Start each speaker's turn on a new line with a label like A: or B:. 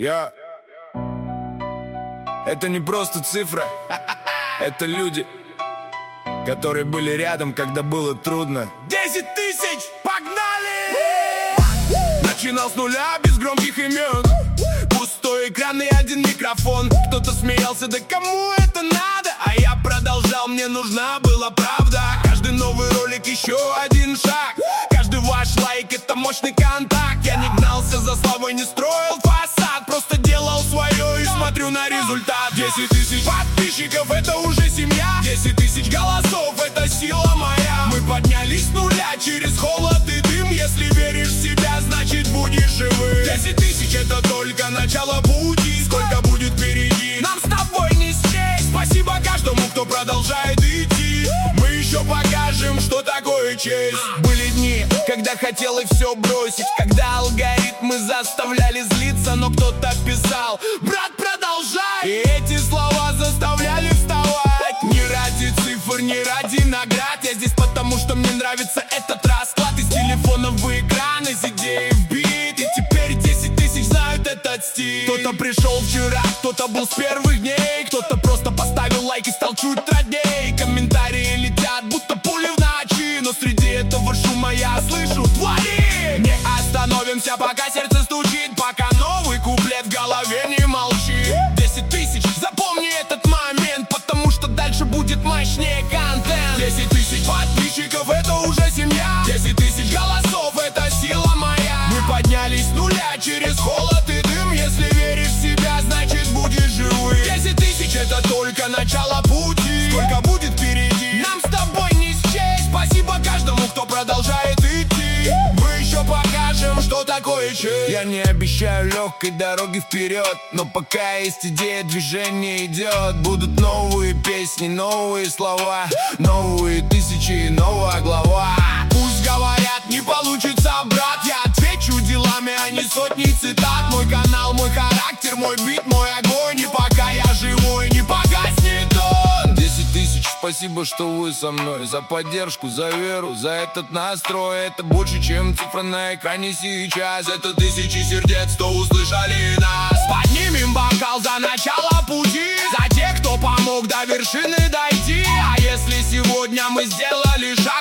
A: Я... Это не просто цифра, это люди, которые были рядом, когда было трудно. 10 тысяч, погнали! Начинал с нуля, без громких имен. Пустой экран и один микрофон. Кто-то смеялся, да кому это надо? А я продолжал, мне нужна была правда. Каждый новый ролик еще один шаг. Каждый ваш лайк это мощный контакт. Я не гнался за славой, не строил фасад. Просто делал свое и смотрю на результат. 10 тысяч подписчиков это уже семья. 10 тысяч голосов это сила моя. Мы поднялись с нуля через холод и дым. Если веришь в себя, значит будешь живым. 10 тысяч это только начало пути. Сколько будет впереди, нам с тобой не счесть. Спасибо каждому, кто продолжает идти. Мы еще покажем, что такое честь. Были дни, когда хотел и все бросить, когда алгоритмы заставляли злиться. Но кто-то писал: брат, продолжай. И эти слова заставляли вставать. Не ради цифр, не ради наград. Я здесь потому, что мне нравится этот расклад. Из телефонов в экран, из идеи в бит. И теперь 10 тысяч знают этот стиль. Кто-то пришел вчера, кто-то был с первых дней. Кто-то просто поставил лайк и стал чуть родней. Комментарии летят, будто пули в ночи. Но среди этого шума я слышу: твори! Не остановимся, пока сердце стучит, пока новый куплет в голове не молчит. 10 тысяч, запомни этот момент, потому что дальше будет мощнее контент. 10 тысяч подписчиков это уже семья. 10 тысяч голосов это сила моя. Мы поднялись с нуля через холод и дым. Если веришь в себя, значит будешь живым. 10 тысяч это только начало пути. Сколько будет впереди, нам с тобой не счесть. Спасибо каждому, кто продолжает идти. Мы еще покажем, что такое честь. Я не обещаю легкой дороги вперед, но пока есть идея, движение идет. Будут новые песни, новые слова, новые тысячи и новая глава. Пусть говорят, не получится, брат. Я отвечу делами, а не сотни цитат. Мой канал, мой характер, мой бит, мой огонь. И пока я живой, не погаснет он. 10 тысяч, спасибо, что вы со мной. За поддержку, за веру, за этот настрой. Это больше, чем цифра на экране сейчас. Это тысячи сердец, что услышали нас. Поднимем бокал за начало пути, за тех, кто помог до вершины дойти. А если сегодня мы сделали шаг,